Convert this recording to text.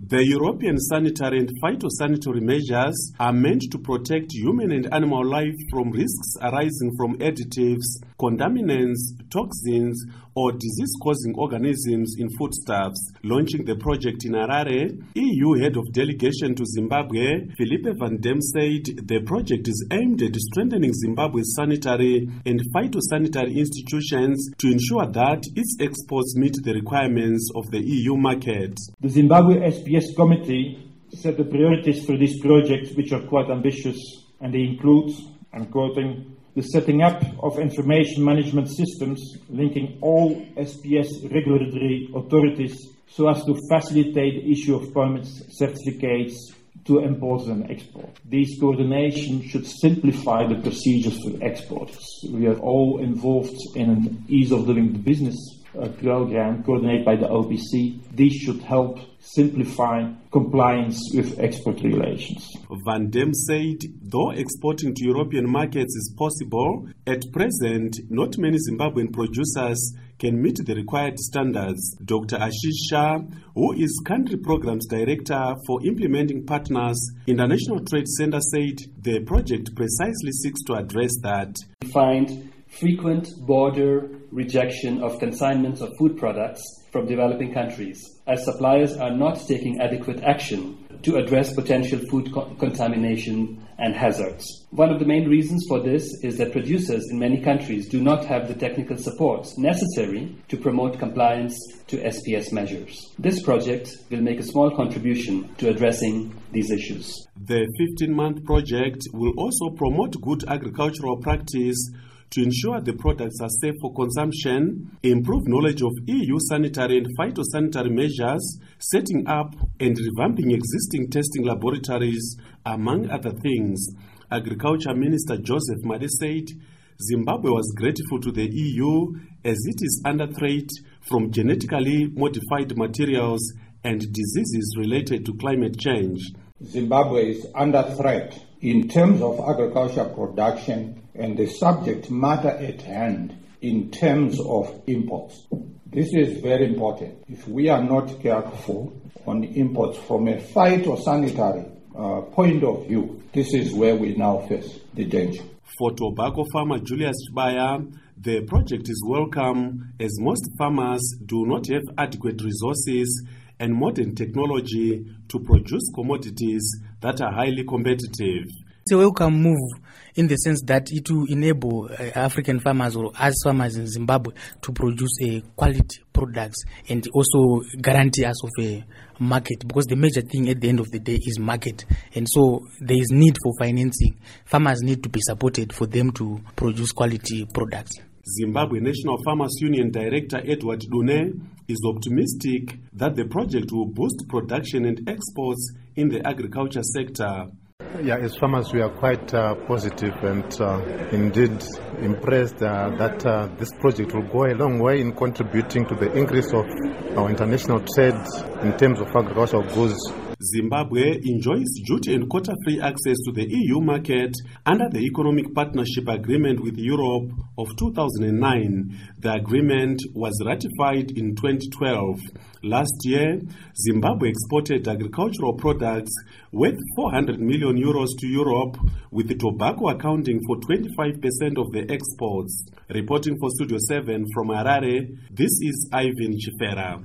The European sanitary and phytosanitary measures are meant to protect human and animal life from risks arising from additives, contaminants, toxins, or disease-causing organisms in foodstuffs. Launching the project in Harare, EU Head of Delegation to Zimbabwe, Philippe Van Dem, said the project is aimed at strengthening Zimbabwe's sanitary and phytosanitary institutions to ensure that its exports meet the requirements of the EU market. The Zimbabwe SPS Committee set the priorities for this project, which are quite ambitious, and they include, I'm quoting, the setting up of information management systems linking all SPS regulatory authorities so as to facilitate the issue of permits, certificates to importers and exporters. These coordination should simplify the procedures for exporters. We are all involved in an ease of doing business program coordinated by the OPC. These should help simplify compliance with export relations. Van Dem said, though exporting to European markets is possible, at present, not many Zimbabwean producers can meet the required standards. Dr. Ashish Shah, who is Country Programs Director for Implementing Partners International Trade Center, said the project precisely seeks to address that. We find frequent border rejection of consignments of food products from developing countries, as suppliers are not taking adequate action to address potential food contamination and hazards. One of the main reasons for this is that producers in many countries do not have the technical support necessary to promote compliance to SPS measures. This project will make a small contribution to addressing these issues. The 15-month project will also promote good agricultural practice to ensure the products are safe for consumption, improve knowledge of EU sanitary and phytosanitary measures, setting up and revamping existing testing laboratories, among other things. Agriculture Minister Joseph Made said Zimbabwe was grateful to the EU as it is under threat from genetically modified materials and diseases related to climate change. Zimbabwe is under threat in terms of agriculture production and the subject matter at hand in terms of imports. This is very important. If we are not careful on imports from a phytosanitary point of view, this is where we now face the danger. For tobacco farmer Julius Chibaya, the project is welcome as most farmers do not have adequate resources and modern technology to produce commodities that are highly competitive. It's a welcome move in the sense that it will enable African farmers or us farmers in Zimbabwe to produce quality products and also guarantee us of a market, because the major thing at the end of the day is market, and so there is need for financing. Farmers need to be supported for them to produce quality products. Zimbabwe National Farmers Union Director Edward Dune is optimistic that the project will boost production and exports in the agriculture sector. Yeah, as farmers, we are quite positive and indeed impressed that this project will go a long way in contributing to the increase of our international trade in terms of agricultural goods. Zimbabwe enjoys duty and quota-free access to the EU market under the Economic Partnership Agreement with Europe of 2009. The agreement was ratified in 2012. Last year, Zimbabwe exported agricultural products worth 400 million euros to Europe, with the tobacco accounting for 25% of the exports. Reporting for Studio 7 from Harare, this is Ivan Chifera.